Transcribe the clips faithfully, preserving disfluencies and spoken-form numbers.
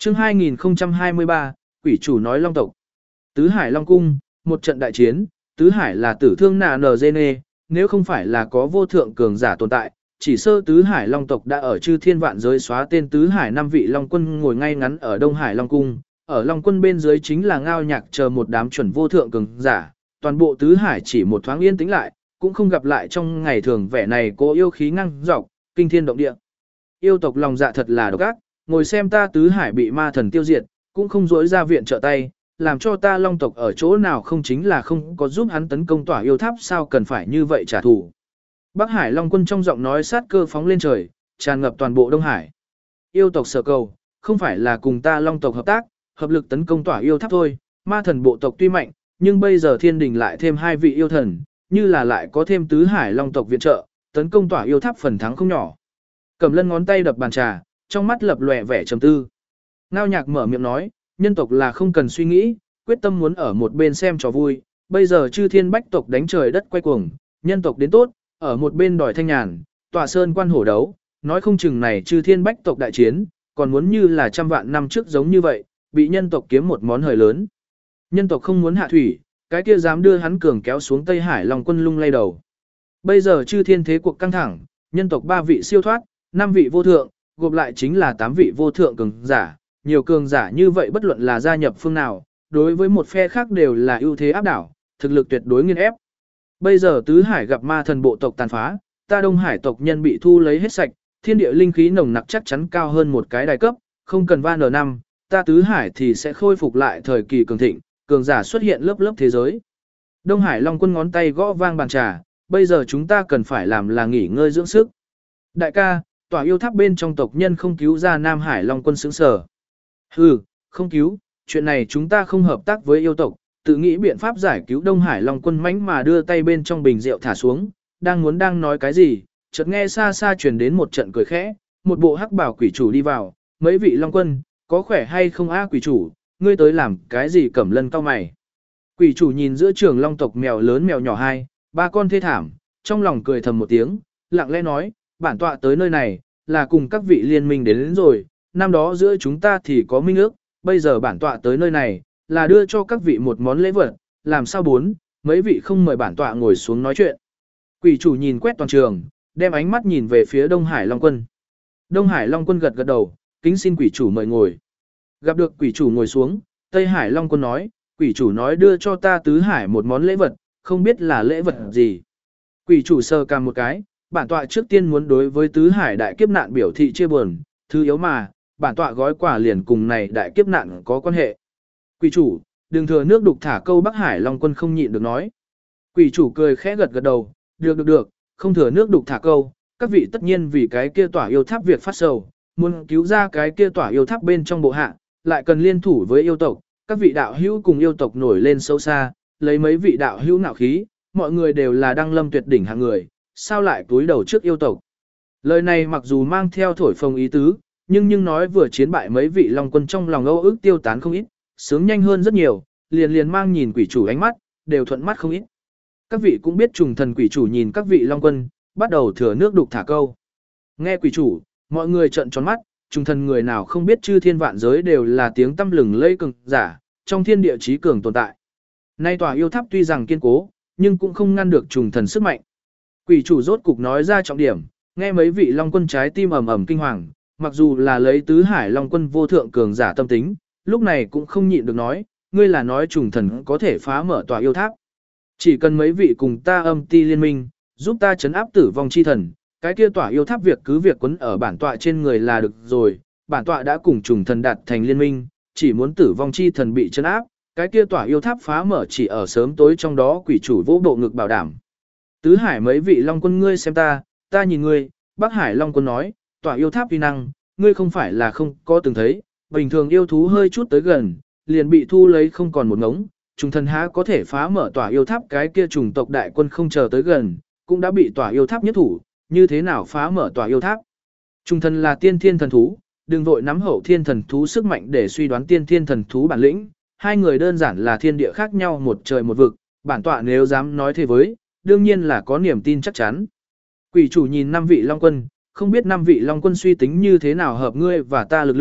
Chương hai nghìn không trăm hai mươi ba, Quỷ chủ nói Long tộc. Tứ Hải Long cung, một trận đại chiến, Tứ Hải là tử thương nà nờ dê nê, nếu không phải là có vô thượng cường giả tồn tại, chỉ sơ Tứ Hải Long tộc đã ở chư thiên vạn giới xóa tên. Tứ Hải năm vị Long quân ngồi ngay ngắn ở Đông Hải Long cung, ở Long quân bên dưới chính là Ngao Nhạc chờ một đám chuẩn vô thượng cường giả, toàn bộ Tứ Hải chỉ một thoáng yên tĩnh lại, cũng không gặp lại trong ngày thường vẻ này cố yêu khí ngăng dọc, kinh thiên động địa. Yêu tộc lòng dạ thật là độc ác, ngồi xem ta Tứ Hải bị ma thần tiêu diệt, cũng không dối ra viện trợ tay, làm cho ta Long tộc ở chỗ nào không chính là không có giúp hắn tấn công tỏa yêu tháp, sao cần phải như vậy trả thù. Bắc Hải Long quân trong giọng nói sát cơ phóng lên trời, tràn ngập toàn bộ Đông Hải. Yêu tộc sở cầu, không phải là cùng ta Long tộc hợp tác, hợp lực tấn công tỏa yêu tháp thôi, ma thần bộ tộc tuy mạnh, nhưng bây giờ thiên đình lại thêm hai vị yêu thần, như là lại có thêm Tứ Hải Long tộc viện trợ, tấn công tỏa yêu tháp phần thắng không nhỏ. Cẩm Lân ngón tay đập bàn trà, trong mắt lập lòe vẻ trầm tư. Ngao Nhạc mở miệng nói, nhân tộc là không cần suy nghĩ, quyết tâm muốn ở một bên xem trò vui, bây giờ chư thiên bách tộc đánh trời đất quay cuồng, nhân tộc đến tốt, ở một bên đòi thanh nhàn, tòa sơn quan hổ đấu, nói không chừng này chư thiên bách tộc đại chiến, còn muốn như là trăm vạn năm trước giống như vậy, bị nhân tộc kiếm một món hời lớn. Nhân tộc không muốn hạ thủy, cái kia dám đưa hắn cường kéo xuống Tây Hải Long quân lung lay đầu. Bây giờ chư thiên thế cuộc căng thẳng, nhân tộc ba vị siêu thoát, năm vị vô thượng, gộp lại chính là tám vị vô thượng cường giả, nhiều cường giả như vậy bất luận là gia nhập phương nào, đối với một phe khác đều là ưu thế áp đảo, thực lực tuyệt đối nghiền ép. Bây giờ Tứ Hải gặp ma thần bộ tộc tàn phá, ta Đông Hải tộc nhân bị thu lấy hết sạch, thiên địa linh khí nồng nặc chắc chắn cao hơn một cái đài cấp, không cần van năm, ta Tứ Hải thì sẽ khôi phục lại thời kỳ cường thịnh, cường giả xuất hiện lớp lớp thế giới. Đông Hải Long quân ngón tay gõ vang bàn trà, bây giờ chúng ta cần phải làm là nghỉ ngơi dưỡng sức. Đại ca, tòa yêu tháp bên trong tộc nhân không cứu ra Nam Hải Long quân xứng sở. Hừ, không cứu, chuyện này chúng ta không hợp tác với yêu tộc, tự nghĩ biện pháp giải cứu Đông Hải Long quân mãnh mà đưa tay bên trong bình rượu thả xuống, đang muốn đang nói cái gì, chợt nghe xa xa truyền đến một trận cười khẽ, một bộ hắc bảo quỷ chủ đi vào, mấy vị Long quân, có khỏe hay không a quỷ chủ, ngươi tới làm cái gì? Cẩm Lân cau mày. Quỷ chủ nhìn giữa trường Long tộc mèo lớn mèo nhỏ hai, ba con thê thảm, trong lòng cười thầm một tiếng, lặng lẽ nói, bản tọa tới nơi này, là cùng các vị liên minh đến, đến rồi, năm đó giữa chúng ta thì có minh ước, bây giờ bản tọa tới nơi này, là đưa cho các vị một món lễ vật, làm sao bốn, mấy vị không mời bản tọa ngồi xuống nói chuyện. Quỷ chủ nhìn quét toàn trường, đem ánh mắt nhìn về phía Đông Hải Long quân. Đông Hải Long quân gật gật đầu, kính xin quỷ chủ mời ngồi. Gặp được quỷ chủ ngồi xuống, Tây Hải Long quân nói, quỷ chủ nói đưa cho ta Tứ Hải một món lễ vật, không biết là lễ vật gì. Quỷ chủ sờ cằm một cái, bản tọa trước tiên muốn đối với Tứ Hải đại kiếp nạn biểu thị chia buồn, thứ yếu mà, bản tọa gói quà liền cùng này đại kiếp nạn có quan hệ. Quỷ chủ, đừng thừa nước đục thả câu. Bắc Hải Long quân không nhịn được nói. Quỷ chủ cười khẽ gật gật đầu, được được được, không thừa nước đục thả câu, các vị tất nhiên vì cái kia tỏa yêu tháp việc phát sầu, muốn cứu ra cái kia tỏa yêu tháp bên trong bộ hạ, lại cần liên thủ với yêu tộc, các vị đạo hữu cùng yêu tộc nổi lên sâu xa, lấy mấy vị đạo hữu nạo khí, mọi người đều là đăng lâm tuyệt đỉnh hạng người, sao lại cúi đầu trước yêu tộc. Lời này mặc dù mang theo thổi phồng ý tứ, nhưng nhưng nói vừa chiến bại mấy vị Long quân trong lòng âu ức tiêu tán không ít, sướng nhanh hơn rất nhiều, liền liền mang nhìn quỷ chủ ánh mắt, đều thuận mắt không ít. Các vị cũng biết trùng thần quỷ chủ nhìn các vị Long quân, bắt đầu thừa nước đục thả câu. Nghe quỷ chủ, mọi người trợn tròn mắt, trùng thần người nào không biết chư thiên vạn giới đều là tiếng tăm lừng lây cường giả, trong thiên địa chí cường tồn tại. Nay tòa yêu tháp tuy rằng kiên cố, nhưng cũng không ngăn được trùng thần sức mạnh. Quỷ chủ rốt cục nói ra trọng điểm, nghe mấy vị Long quân trái tim ầm ầm kinh hoàng, mặc dù là lấy Tứ Hải Long quân vô thượng cường giả tâm tính, lúc này cũng không nhịn được nói, ngươi là nói trùng thần có thể phá mở tòa yêu tháp. Chỉ cần mấy vị cùng ta âm ti liên minh, giúp ta chấn áp tử vong chi thần, cái kia tòa yêu tháp việc cứ việc quấn ở bản tọa trên người là được rồi, bản tọa đã cùng trùng thần đạt thành liên minh, chỉ muốn tử vong chi thần bị chấn áp, cái kia tòa yêu tháp phá mở chỉ ở sớm tối trong đó. Quỷ chủ vỗ bộ ngực bảo đảm. Tứ Hải mấy vị Long quân ngươi xem ta, ta nhìn ngươi. Bắc Hải Long quân nói, tòa yêu tháp uy năng, ngươi không phải là không có từng thấy, bình thường yêu thú hơi chút tới gần, liền bị thu lấy không còn một ngống, trùng thần há có thể phá mở tòa yêu tháp, cái kia trùng tộc đại quân không chờ tới gần, cũng đã bị tòa yêu tháp nhất thủ, như thế nào phá mở tòa yêu tháp. Trùng thần là tiên thiên thần thú, đừng vội nắm hậu thiên thần thú sức mạnh để suy đoán tiên thiên thần thú bản lĩnh, hai người đơn giản là thiên địa khác nhau một trời một vực, bản tọa nếu dám nói thế với, đương nhiên là có niềm tin chắc chắn. Quỷ chủ nhìn năm vị Long quân, không biết năm vị Long quân suy tính như thế nào hợp ngươi và ta lực lượng,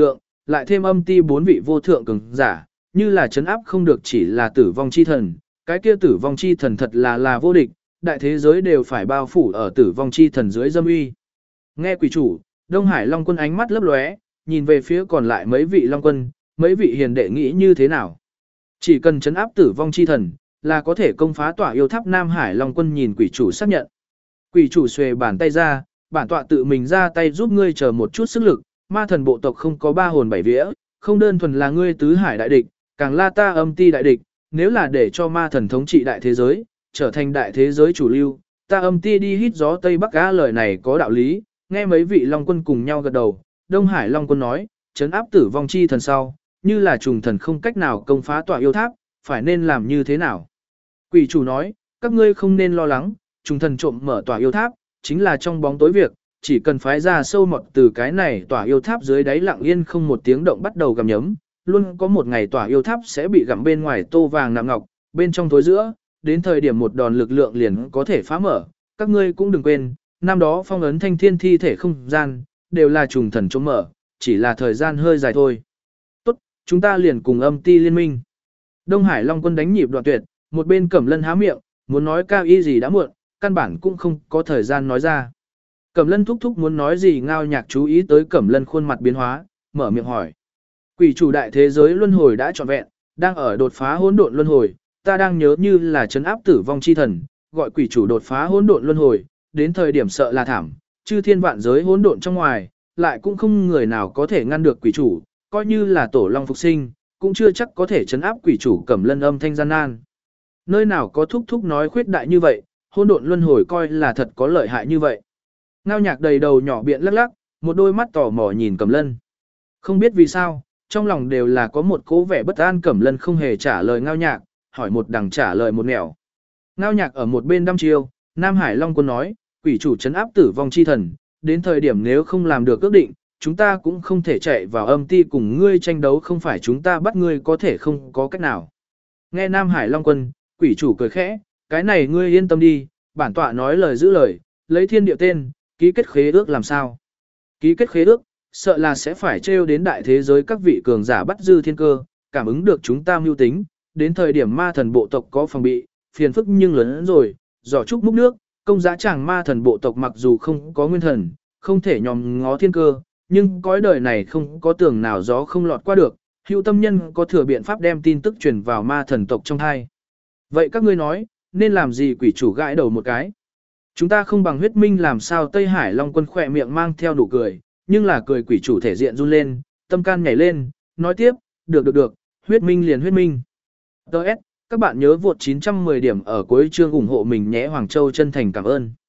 lại thêm âm ti bốn vị vô thượng cường giả, như là chấn áp không được chỉ là tử vong chi thần, cái kia tử vong chi thần thật là là vô địch, đại thế giới đều phải bao phủ ở tử vong chi thần dưới dâm uy. Nghe quỷ chủ, Đông Hải Long Quân ánh mắt lấp lóe, nhìn về phía còn lại mấy vị Long Quân, mấy vị hiền đệ nghĩ như thế nào. Chỉ cần chấn áp tử vong chi thần, là có thể công phá tỏa yêu tháp Nam Hải Long Quân nhìn quỷ chủ xác nhận. Quỷ chủ xuề bàn tay ra, bản tọa tự mình ra tay giúp ngươi chờ một chút sức lực, ma thần bộ tộc không có ba hồn bảy vía, không đơn thuần là ngươi tứ hải đại địch, càng là ta âm ti đại địch, nếu là để cho ma thần thống trị đại thế giới, trở thành đại thế giới chủ lưu, ta âm ti đi hít gió Tây Bắc Á lời này có đạo lý, nghe mấy vị Long Quân cùng nhau gật đầu, Đông Hải Long Quân nói, chấn áp tử vong chi thần sau, như là trùng thần không cách nào công phá tỏa yêu tháp, phải nên làm như thế nào? Quỷ chủ nói, các ngươi không nên lo lắng, trùng thần trộm mở tỏa yêu tháp, chính là trong bóng tối việc, chỉ cần phái ra sâu mọt từ cái này tỏa yêu tháp dưới đáy lặng yên không một tiếng động bắt đầu gặm nhấm, luôn có một ngày tỏa yêu tháp sẽ bị gặm bên ngoài tô vàng nạm ngọc, bên trong tối giữa, đến thời điểm một đòn lực lượng liền có thể phá mở, các ngươi cũng đừng quên, năm đó phong ấn thanh thiên thi thể không gian, đều là trùng thần trộm mở, chỉ là thời gian hơi dài thôi. Tốt, chúng ta liền cùng âm ti liên minh. Đông Hải Long Quân đánh nhịp đoạn tuyệt, một bên Cẩm Lân há miệng, muốn nói cao y gì đã muộn, căn bản cũng không có thời gian nói ra. Cẩm Lân thúc thúc muốn nói gì Ngao Nhạc chú ý tới Cẩm Lân khuôn mặt biến hóa, mở miệng hỏi. Quỷ chủ đại thế giới luân hồi đã trọn vẹn, đang ở đột phá hỗn độn luân hồi, ta đang nhớ như là trấn áp tử vong chi thần, gọi quỷ chủ đột phá hỗn độn luân hồi, đến thời điểm sợ là thảm, chư thiên vạn giới hỗn độn trong ngoài, lại cũng không người nào có thể ngăn được quỷ chủ, coi như là tổ long phục sinh, cũng chưa chắc có thể trấn áp quỷ chủ. Cẩm Lân âm thanh gian nan. Nơi nào có thúc thúc nói khuyết đại như vậy, hỗn độn luân hồi coi là thật có lợi hại như vậy. Ngao Nhạc đầy đầu nhỏ biện lắc lắc, một đôi mắt tò mò nhìn Cẩm Lân. Không biết vì sao, trong lòng đều là có một cố vẻ bất an. Cẩm Lân không hề trả lời Ngao Nhạc, hỏi một đằng trả lời một nẻo. Ngao Nhạc ở một bên đăm chiêu, Nam Hải Long Quân nói, quỷ chủ trấn áp tử vong chi thần, đến thời điểm nếu không làm được ước định, chúng ta cũng không thể chạy vào âm ti cùng ngươi tranh đấu, không phải chúng ta bắt ngươi có thể không có cách nào. Nghe Nam Hải Long Quân, quỷ chủ cười khẽ, cái này ngươi yên tâm đi, bản tọa nói lời giữ lời, lấy thiên địa tên, ký kết khế ước làm sao? Ký kết khế ước, sợ là sẽ phải trêu đến đại thế giới các vị cường giả bắt dư thiên cơ, cảm ứng được chúng ta mưu tính, đến thời điểm ma thần bộ tộc có phòng bị, phiền phức nhưng lớn hơn rồi, giỏ trúc múc nước, công giá chàng ma thần bộ tộc mặc dù không có nguyên thần, không thể nhòm ngó thiên cơ, nhưng cõi đời này không có tường nào gió không lọt qua được, hữu tâm nhân có thừa biện pháp đem tin tức truyền vào ma thần tộc trong hai. Vậy các ngươi nói, nên làm gì? Quỷ chủ gãi đầu một cái. Chúng ta không bằng huyết minh làm sao? Tây Hải Long Quân khỏe miệng mang theo nụ cười, nhưng là cười quỷ chủ thể diện run lên, tâm can nhảy lên, nói tiếp, được được được, huyết minh liền huyết minh. Đợt, các bạn nhớ vượt chín trăm mười điểm ở cuối chương ủng hộ mình nhé. Hoàng Châu chân thành cảm ơn.